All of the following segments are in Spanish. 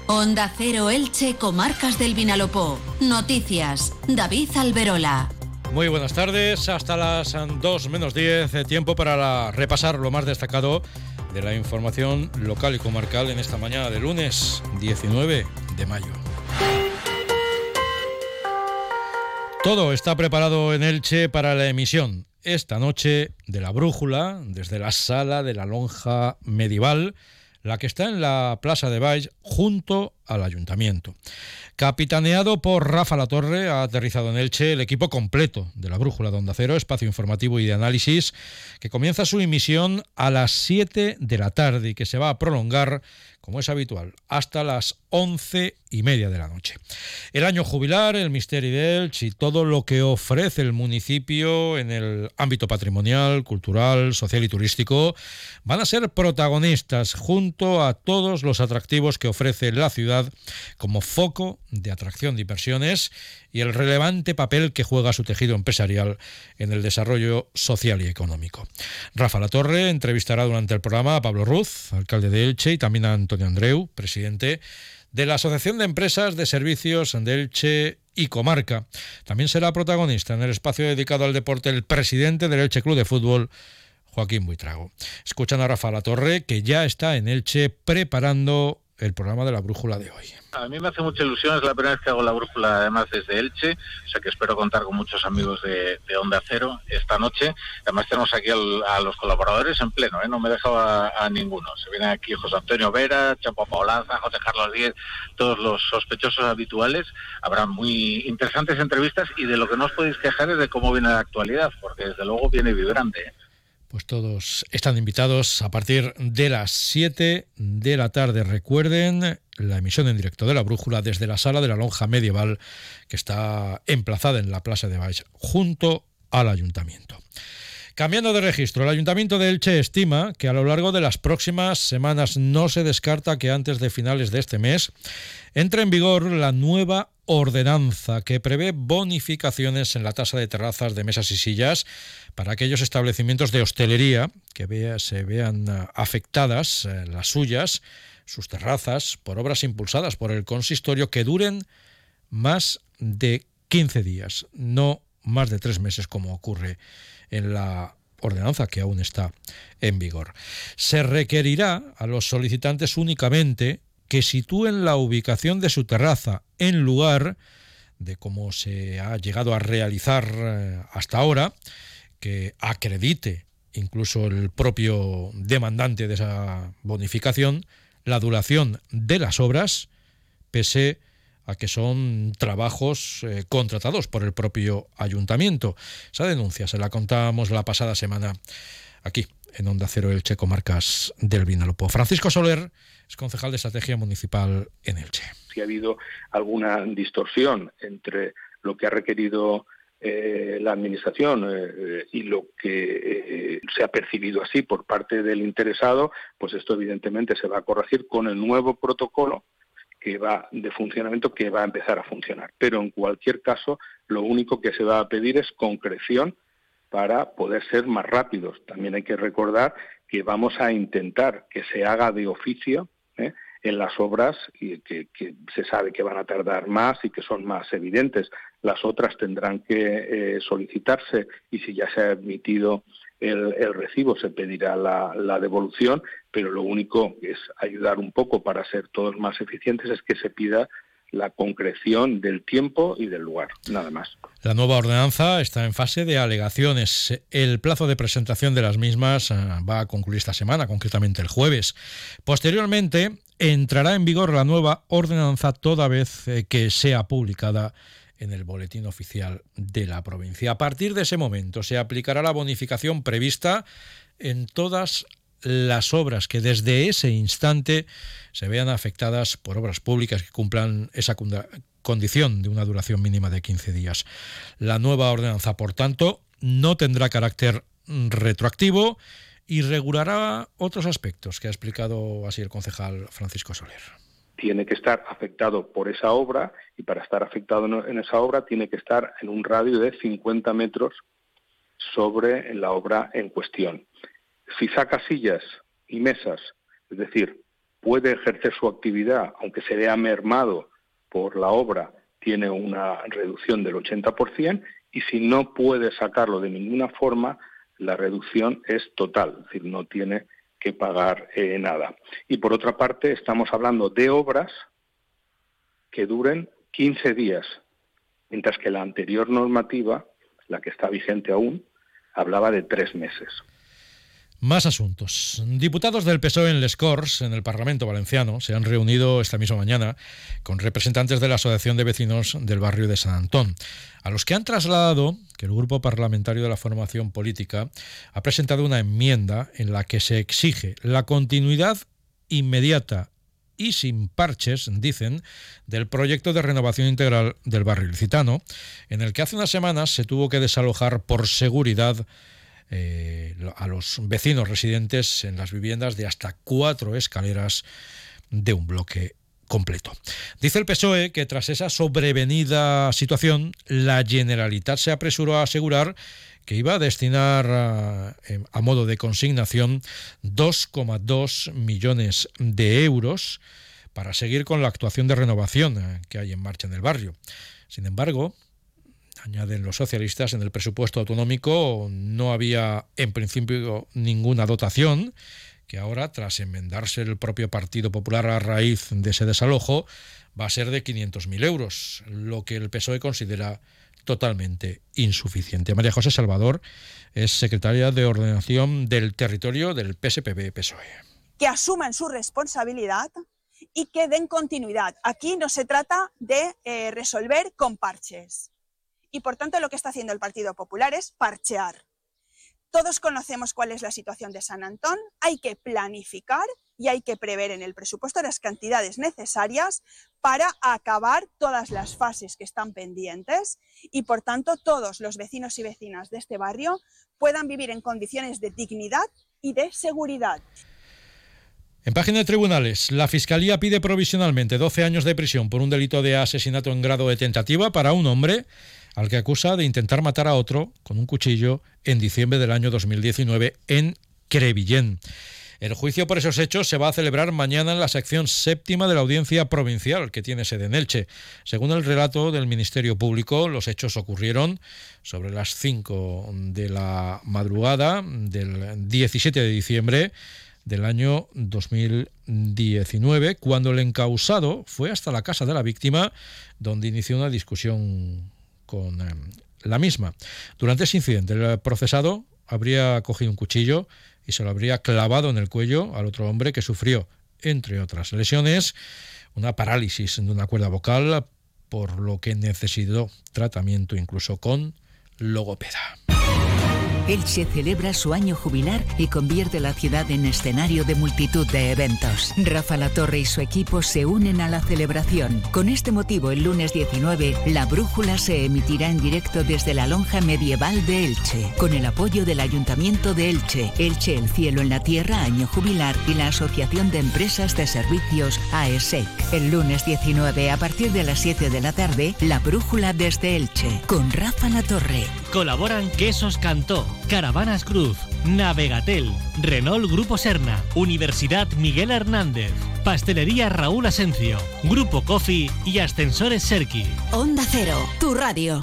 Onda Cero Elche, Comarcas del Vinalopó. Noticias, David Alberola. Muy buenas tardes, hasta las 2 menos 10, tiempo para repasar lo más destacado de la información local y comarcal en esta mañana de lunes 19 de mayo. Todo está preparado en Elche para la emisión esta noche de La Brújula desde la sala de la Lonja Medieval, la que está en la Plaza de Baix junto al Ayuntamiento. Capitaneado por Rafa Latorre, ha aterrizado en Elche el equipo completo de La Brújula de Onda Cero, espacio informativo y de análisis, que comienza su emisión a las 7 de la tarde y que se va a prolongar, como es habitual, hasta las 11:30 de la noche. El año jubilar, el Misteri de Elche y todo lo que ofrece el municipio en el ámbito patrimonial, cultural, social y turístico van a ser protagonistas junto a todos los atractivos que ofrece la ciudad como foco de atracción de inversiones y el relevante papel que juega su tejido empresarial en el desarrollo social y económico. Rafa Latorre entrevistará durante el programa a Pablo Ruz, alcalde de Elche, y también a Antonio Andreu, presidente de la Asociación de Empresas de Servicios de Elche y Comarca. También será protagonista en el espacio dedicado al deporte el presidente del Elche Club de Fútbol, Joaquín Buitrago. Escuchan a Rafa Latorre, que ya está en Elche preparando el programa de La Brújula de hoy. A mí me hace mucha ilusión, es la primera vez que hago La Brújula además desde Elche, o sea que espero contar con muchos amigos de Onda Cero esta noche. Además tenemos aquí a los colaboradores en pleno, no me he dejado a ninguno. Se vienen aquí José Antonio Vera, Chapo Paolaza, José Carlos Díez, todos los sospechosos habituales. Habrá muy interesantes entrevistas y de lo que no os podéis quejar es de cómo viene la actualidad, porque desde luego viene vibrante. Pues todos están invitados a partir de las 7 de la tarde. Recuerden la emisión en directo de La Brújula desde la sala de la Lonja Medieval, que está emplazada en la Plaza de Baix, junto al Ayuntamiento. Cambiando de registro, el Ayuntamiento de Elche estima que a lo largo de las próximas semanas no se descarta que antes de finales de este mes entre en vigor la nueva ordenanza que prevé bonificaciones en la tasa de terrazas de mesas y sillas para aquellos establecimientos de hostelería que se vean afectadas las suyas, sus terrazas, por obras impulsadas por el consistorio que duren más de 15 días, no más de 3 meses como ocurre en la ordenanza que aún está en vigor. Se requerirá a los solicitantes únicamente que sitúen la ubicación de su terraza en lugar de como se ha llegado a realizar hasta ahora, que acredite incluso el propio demandante de esa bonificación la duración de las obras, pese a que son trabajos contratados por el propio ayuntamiento. Esa denuncia se la contábamos la pasada semana aquí, en Onda Cero Elche, Comarcas del Vinalopó. Francisco Soler es concejal de Estrategia Municipal en Elche. Si ha habido alguna distorsión entre lo que ha requerido la Administración y lo que se ha percibido así por parte del interesado, pues esto evidentemente se va a corregir con el nuevo protocolo que va de funcionamiento, que va a empezar a funcionar. Pero en cualquier caso, lo único que se va a pedir es concreción para poder ser más rápidos. También hay que recordar que vamos a intentar que se haga de oficio en las obras y que se sabe que van a tardar más y que son más evidentes. Las otras tendrán que solicitarse y si ya se ha admitido el recibo se pedirá la devolución, pero lo único que es ayudar un poco para ser todos más eficientes es que se pida la concreción del tiempo y del lugar, nada más. La nueva ordenanza está en fase de alegaciones. El plazo de presentación de las mismas va a concluir esta semana, concretamente el jueves. Posteriormente entrará en vigor la nueva ordenanza toda vez que sea publicada en el Boletín Oficial de la provincia. A partir de ese momento se aplicará la bonificación prevista en todas las obras que desde ese instante se vean afectadas por obras públicas que cumplan esa condición de una duración mínima de 15 días. La nueva ordenanza, por tanto, no tendrá carácter retroactivo y regulará otros aspectos que ha explicado así el concejal Francisco Soler. Tiene que estar afectado por esa obra y para estar afectado en esa obra tiene que estar en un radio de 50 metros sobre la obra en cuestión. Si saca sillas y mesas, es decir, puede ejercer su actividad, aunque se vea mermado por la obra, tiene una reducción del 80%, y si no puede sacarlo de ninguna forma, la reducción es total, es decir, no tiene que pagar nada. Y por otra parte, estamos hablando de obras que duren 15 días, mientras que la anterior normativa, la que está vigente aún, hablaba de 3 meses. Más asuntos. Diputados del PSOE en Les Corts, en el Parlamento Valenciano, se han reunido esta misma mañana con representantes de la Asociación de Vecinos del barrio de Sant Antón, a los que han trasladado que el grupo parlamentario de la formación política ha presentado una enmienda en la que se exige la continuidad inmediata y sin parches, dicen, del proyecto de renovación integral del barrio ilicitano, en el que hace unas semanas se tuvo que desalojar por seguridad a los vecinos residentes en las viviendas de hasta 4 escaleras de un bloque completo. Dice el PSOE que tras esa sobrevenida situación, la Generalitat se apresuró a asegurar que iba a destinar a modo de consignación 2,2 millones de euros para seguir con la actuación de renovación que hay en marcha en el barrio. Sin embargo, añaden los socialistas, en el presupuesto autonómico no había en principio ninguna dotación, que ahora, tras enmendarse el propio Partido Popular a raíz de ese desalojo, va a ser de 500.000 euros, lo que el PSOE considera totalmente insuficiente. María José Salvador es secretaria de Ordenación del Territorio del PSPB-PSOE. Que asuman su responsabilidad y que den continuidad. Aquí no se trata de resolver con parches. Y por tanto lo que está haciendo el Partido Popular es parchear. Todos conocemos cuál es la situación de Sant Antón, hay que planificar y hay que prever en el presupuesto las cantidades necesarias para acabar todas las fases que están pendientes y por tanto todos los vecinos y vecinas de este barrio puedan vivir en condiciones de dignidad y de seguridad. En página de tribunales, la Fiscalía pide provisionalmente 12 años de prisión por un delito de asesinato en grado de tentativa para un hombre al que acusa de intentar matar a otro con un cuchillo en diciembre del año 2019 en Crevillent. El juicio por esos hechos se va a celebrar mañana en la sección séptima de la Audiencia Provincial, que tiene sede en Elche. Según el relato del Ministerio Público, los hechos ocurrieron sobre las 5 de la madrugada del 17 de diciembre del año 2019, cuando el encausado fue hasta la casa de la víctima, donde inició una discusión con la misma. Durante ese incidente, el procesado habría cogido un cuchillo y se lo habría clavado en el cuello al otro hombre, que sufrió, entre otras lesiones, una parálisis de una cuerda vocal, por lo que necesitó tratamiento incluso con logopeda. Elche celebra su año jubilar y convierte la ciudad en escenario de multitud de eventos. Rafa Latorre y su equipo se unen a la celebración. Con este motivo, el lunes 19, La Brújula se emitirá en directo desde la Lonja Medieval de Elche, con el apoyo del Ayuntamiento de Elche, Elche El Cielo en la Tierra Año Jubilar y la Asociación de Empresas de Servicios AESEC. El lunes 19, a partir de las 7 de la tarde, La Brújula desde Elche, con Rafa Latorre. Colaboran Quesos Cantó, Caravanas Cruz, Navegatel, Renault Grupo Serna, Universidad Miguel Hernández, Pastelería Raúl Asencio, Grupo Coffee y Ascensores Serki. Onda Cero, tu radio.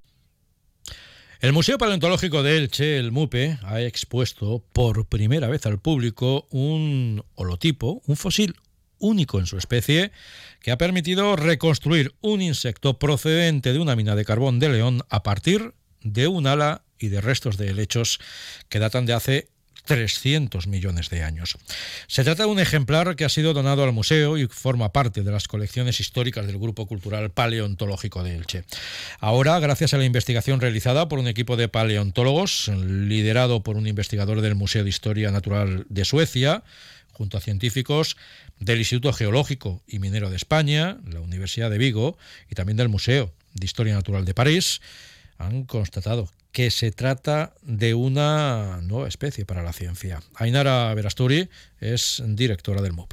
El Museo Paleontológico de Elche, el MUPE, ha expuesto por primera vez al público un holotipo, un fósil único en su especie, que ha permitido reconstruir un insecto procedente de una mina de carbón de León a partir de un ala y de restos de helechos que datan de hace 300 millones de años. Se trata de un ejemplar que ha sido donado al museo y forma parte de las colecciones históricas del Grupo Cultural Paleontológico de Elche. Ahora, gracias a la investigación realizada por un equipo de paleontólogos, liderado por un investigador del Museo de Historia Natural de Suecia, junto a científicos del Instituto Geológico y Minero de España, la Universidad de Vigo y también del Museo de Historia Natural de París, han constatado que se trata de una nueva especie para la ciencia. Ainara Verasturi es directora del MUPE.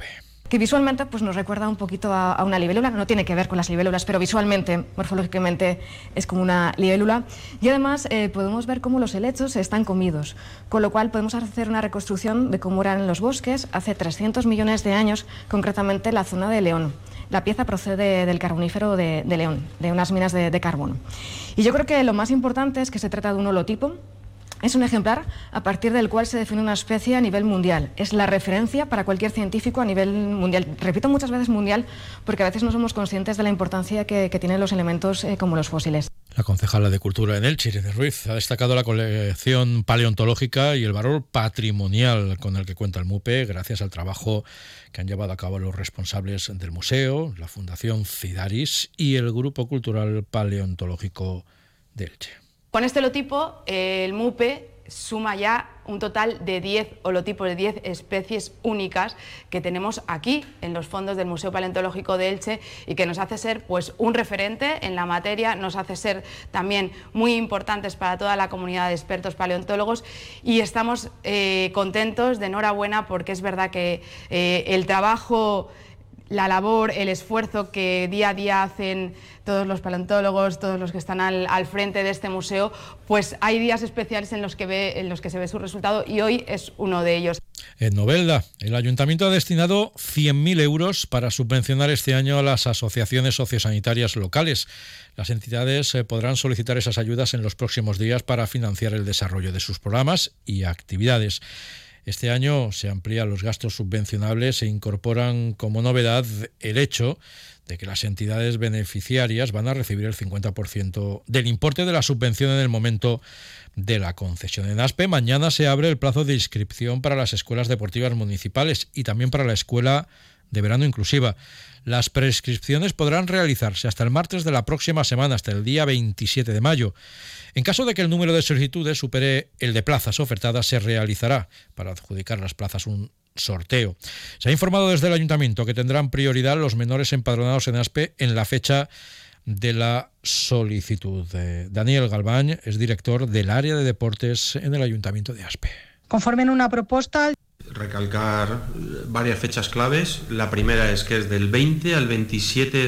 que visualmente pues nos recuerda un poquito a una libélula. No tiene que ver con las libélulas, pero visualmente, morfológicamente, es como una libélula. Y además podemos ver cómo los helechos están comidos, con lo cual podemos hacer una reconstrucción de cómo eran los bosques hace 300 millones de años, concretamente la zona de León. La pieza procede del carbonífero de León, de unas minas de carbono. Y yo creo que lo más importante es que se trata de un holotipo. Es un ejemplar a partir del cual se define una especie a nivel mundial. Es la referencia para cualquier científico a nivel mundial. Repito muchas veces mundial porque a veces no somos conscientes de la importancia que tienen los elementos como los fósiles. La concejala de Cultura en Elche, Irene Ruiz, ha destacado la colección paleontológica y el valor patrimonial con el que cuenta el MUPE gracias al trabajo que han llevado a cabo los responsables del museo, la Fundación Cidaris y el Grupo Cultural Paleontológico de Elche. Con este holotipo, el MUPE suma ya un total de 10 holotipos, de 10 especies únicas que tenemos aquí en los fondos del Museo Paleontológico de Elche y que nos hace ser pues un referente en la materia, nos hace ser también muy importantes para toda la comunidad de expertos paleontólogos y estamos contentos, de enhorabuena, porque es verdad que el trabajo, la labor, el esfuerzo que día a día hacen todos los paleontólogos, todos los que están al frente de este museo, pues hay días especiales en los que se ve su resultado y hoy es uno de ellos. En Novelda, el Ayuntamiento ha destinado 100.000 euros para subvencionar este año a las asociaciones sociosanitarias locales. Las entidades podrán solicitar esas ayudas en los próximos días para financiar el desarrollo de sus programas y actividades. Este año se amplían los gastos subvencionables e incorporan como novedad el hecho de que las entidades beneficiarias van a recibir el 50% del importe de la subvención en el momento de la concesión. En Aspe mañana se abre el plazo de inscripción para las escuelas deportivas municipales y también para la escuela de verano inclusiva. Las prescripciones podrán realizarse hasta el martes de la próxima semana, hasta el día 27 de mayo. En caso de que el número de solicitudes supere el de plazas ofertadas, se realizará para adjudicar las plazas un sorteo. Se ha informado desde el Ayuntamiento que tendrán prioridad los menores empadronados en Aspe en la fecha de la solicitud. Daniel Galván es director del área de deportes en el Ayuntamiento de Aspe. Conforme en una propuesta. Recalcar varias fechas claves. La primera es que es del 20 al 27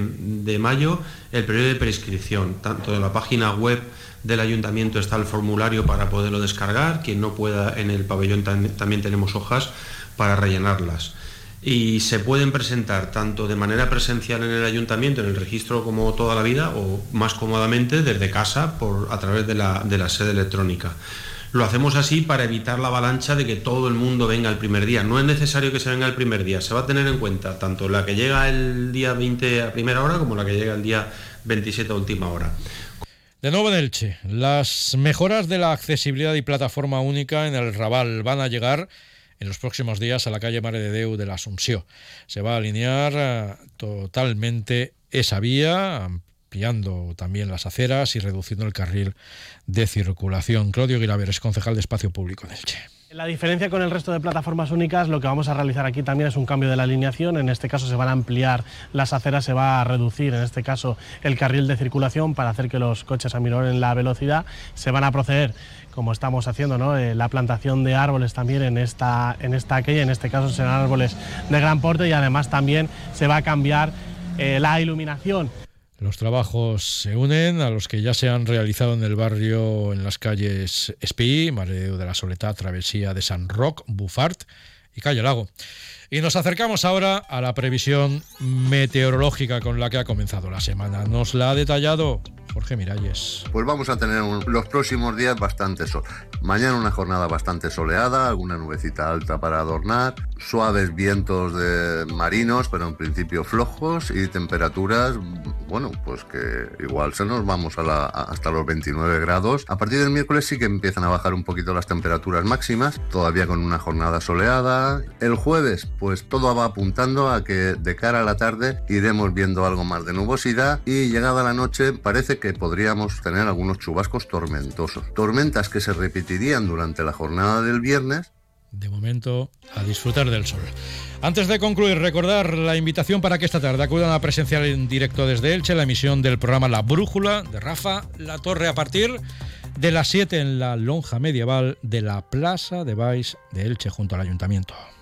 de mayo el periodo de prescripción. Tanto en la página web del Ayuntamiento está el formulario para poderlo descargar. Quien no pueda, en el pabellón también tenemos hojas para rellenarlas. Y se pueden presentar tanto de manera presencial en el Ayuntamiento, en el registro como toda la vida, o más cómodamente desde casa a través de la sede electrónica. Lo hacemos así para evitar la avalancha de que todo el mundo venga el primer día. No es necesario que se venga el primer día. Se va a tener en cuenta tanto la que llega el día 20 a primera hora como la que llega el día 27 a última hora. De nuevo en Elche, las mejoras de la accesibilidad y plataforma única en el Raval van a llegar en los próximos días a la calle Mare de Déu de la Asunción. Se va a alinear totalmente esa vía, ampliando también las aceras y reduciendo el carril de circulación. Claudio Guilaber es concejal de Espacio Público en Elche. La diferencia con el resto de plataformas únicas, lo que vamos a realizar aquí también es un cambio de la alineación. En este caso se van a ampliar las aceras, se va a reducir en este caso el carril de circulación para hacer que los coches aminoren la velocidad. Se van a proceder, como estamos haciendo, ¿no?, la plantación de árboles también en esta calle. En este caso serán árboles de gran porte y además también se va a cambiar la iluminación. Los trabajos se unen a los que ya se han realizado en el barrio, en las calles Espí, Mare de Déu de la Soletat, Travesía de San Roc, Bufart y Calle Lago. Y nos acercamos ahora a la previsión meteorológica con la que ha comenzado la semana. Nos la ha detallado Jorge Miralles. Pues vamos a tener los próximos días bastante sol. Mañana una jornada bastante soleada, alguna nubecita alta para adornar, suaves vientos marinos, pero en principio flojos, y temperaturas, bueno, pues que igual se nos vamos hasta los 29 grados. A partir del miércoles sí que empiezan a bajar un poquito las temperaturas máximas, todavía con una jornada soleada. El jueves, pues todo va apuntando a que de cara a la tarde iremos viendo algo más de nubosidad y llegada la noche parece que podríamos tener algunos chubascos tormentosos. Tormentas que se repetirían durante la jornada del viernes. De momento, a disfrutar del sol. Antes de concluir, recordar la invitación para que esta tarde acudan a presenciar en directo desde Elche la emisión del programa La Brújula de Rafa La Torre a partir de las 7 en la lonja medieval de la Plaza de Baix de Elche junto al Ayuntamiento.